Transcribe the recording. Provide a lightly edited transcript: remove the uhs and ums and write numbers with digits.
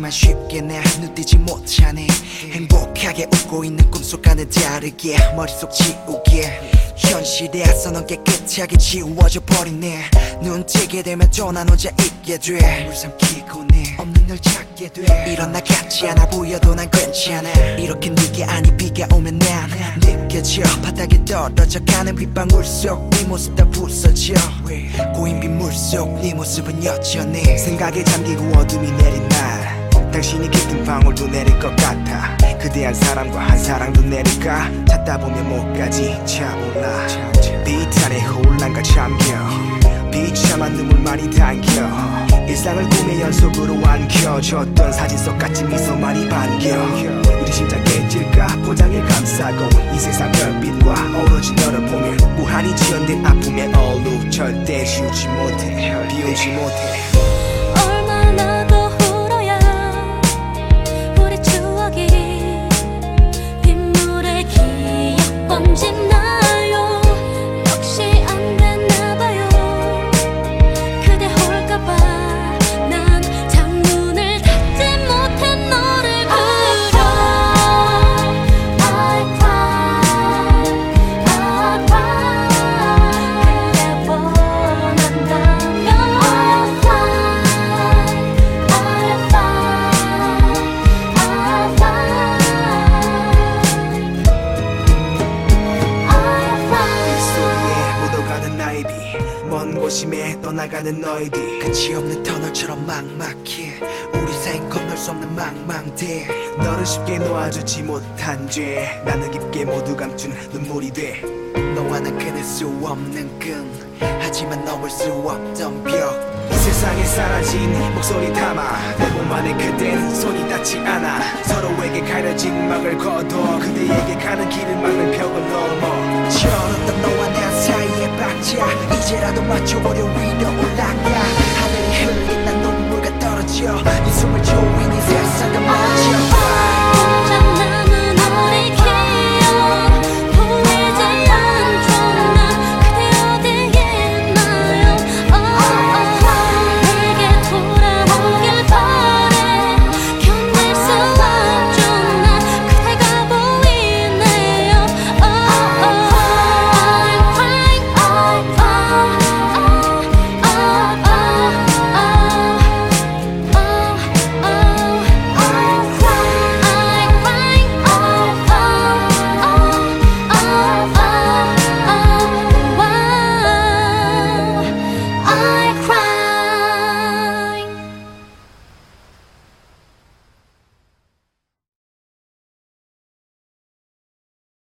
하지만 쉽게 내 눈뜨지 못하네. 행복하게 웃고 있는 꿈속과는 다르게 머릿속 지우개 현실에서 넌 깨끗하게 지워져 버리네. 눈 뜨게 되면 또 난 혼자 있게 돼. 물 삼키고 내 없는 널 찾게 돼. 이런 나 같지 않아 보여도 난 괜찮아. 이렇게 네게 아니 비가 오면 난 느껴져. 바닥에 떨어져 가는 빗방울 속 네 모습 다 부서져. 고인 빗물 속 네 모습은 여전해. 생각에 잠기고 어둠이 내린 날 당신이 깃든 방울도 내릴 것 같아. 그대 한 사람과 한 사랑도 내릴까. 찾다 보면 목까지 차올라. 비탄에 혼란과 잠겨 비참한 눈물 많이 담겨. 일상을 꿈의 연속으로 안겨줬던 사진 속 같은 미소만이 반겨. 우리 심장 깨질까 포장에 감싸고 이 세상 별빛과 어우러진 너를 보면 무한히 지연된 아픔의 얼룩 절대 지우지 못해 비우지 못해. 얼마나 더 울어야 우리 추억이 빗물에 기억 번지나요. 역시 안 됐나봐요. 그대 올까봐 난 창문을 닫지 못해 너를 그려. I cry, I cry. 그대 원한다면 I'll fly, I'll fly, I'll fly. 빗소리에 묻어가는 나의 비 먼 곳임에 떠나가는 너희들 끝이 없는 터널처럼 막막해. 우리 사이는 건널 수 없는 망망대. 너를 쉽게 놓아주지 못한 죄 나는 깊게 모두 감춘 눈물이 돼. 너와 난 끊을 수 없는 끈 하지만 넘을 수 없던 벽. 이 세상에 사라진 목소리 담아 내 몸 안에 그댄 손이 닿지 않아. 서로에게 가려진 막을 거둬 그대에게 가는 길을 막는 벽을 넘어. 치열었던 너와 내 사이의 박자 이제라도 맞춰보려 위로 올라가.